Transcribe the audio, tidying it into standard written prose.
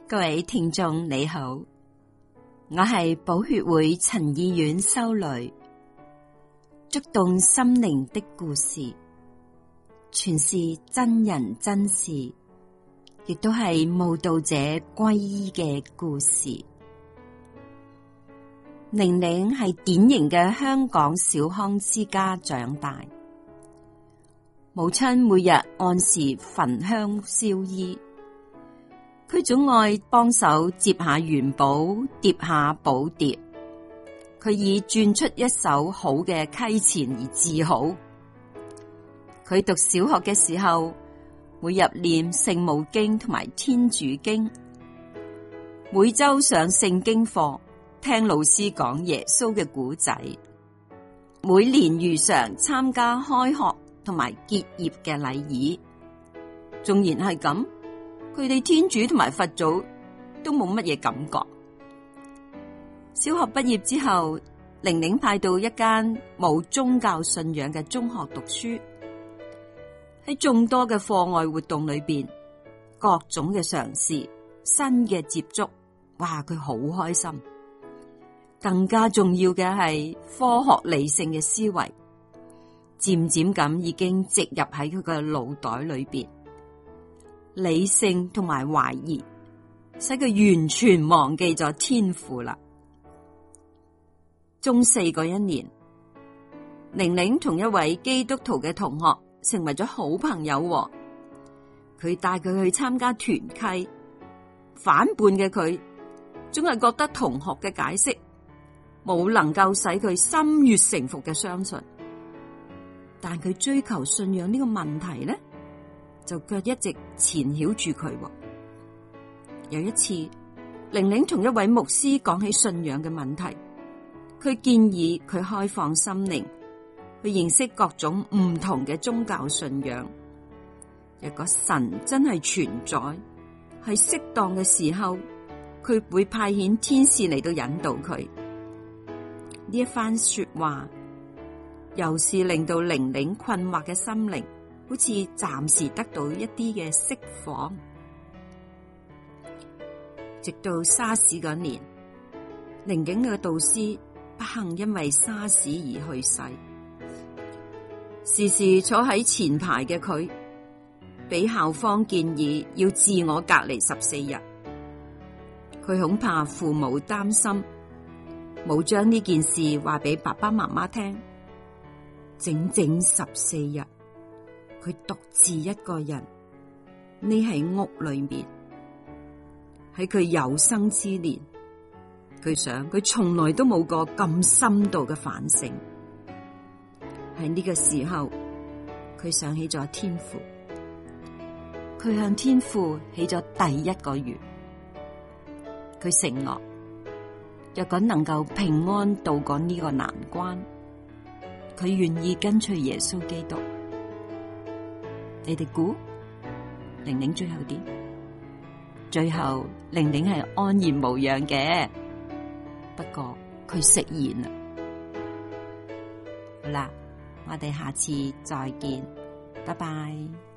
各位聽眾你好，我係寶血會陳意苑修女。觸動心靈的故事，全是真人真事，亦都係慕道者歸依嘅故事。玲玲係典型嘅香港小康之家長大，母親每日按時焚香燒衣，佢總愛幫手接下元寶，疊下寶碟。佢以轉出一手好嘅溪錢而自豪。佢讀小學嘅時候，每日念聖母經同埋天主經，每周上聖經課，聽老師講耶穌嘅故仔，每年如常參加開學同埋結業嘅禮儀。縱然係咁，佢哋天主同埋佛祖都冇乜嘢感覺。小學畢業之後，玲玲派到一間冇宗教信仰嘅中學讀書。喺眾多嘅課外活動裏邊，各種嘅嘗試、新嘅接觸，哇，佢好開心。更加重要嘅係科學理性嘅思維，漸漸咁已經植入喺佢嘅腦袋裏邊。理性同埋懷疑，使佢完全忘記咗天父啦。中四嗰一年，玲玲同一位基督徒嘅同學成為咗好朋友喎。佢帶佢去參加團契，反叛嘅佢總係覺得同學嘅解釋冇能夠使佢心悅誠服嘅相信，但佢追求信仰呢個問題呢，就卻一直纏繞住佢喎。有一次，玲玲同一位牧師講起信仰嘅問題，佢建議佢開放心靈，去認識各種唔同嘅宗教信仰。若果神真係存在，係適當嘅時候，佢會派遣天使嚟到引導佢。呢一番說話，又是令到玲玲困惑嘅心靈，好似暫時得到一啲嘅釋放。直到沙士嗰年，玲玲嘅導師不幸因為沙士而去世。時時坐喺前排嘅佢，俾校方建議要自我隔離14日。佢恐怕父母擔心，冇將呢件事話俾爸爸媽媽聽。整整14日，佢獨自一個人匿喺屋裏面。喺佢有生之年，佢想佢從來都冇過咁深度嘅反省。喺呢個時候，佢想起咗天父，佢向天父起咗第一個願。佢承諾，若果能夠平安渡過呢個難關，佢願意跟隨耶穌基督。你哋估玲玲最後點？最後玲玲係安然無恙嘅，不過佢食言啦。好啦，我哋下次再見，拜拜。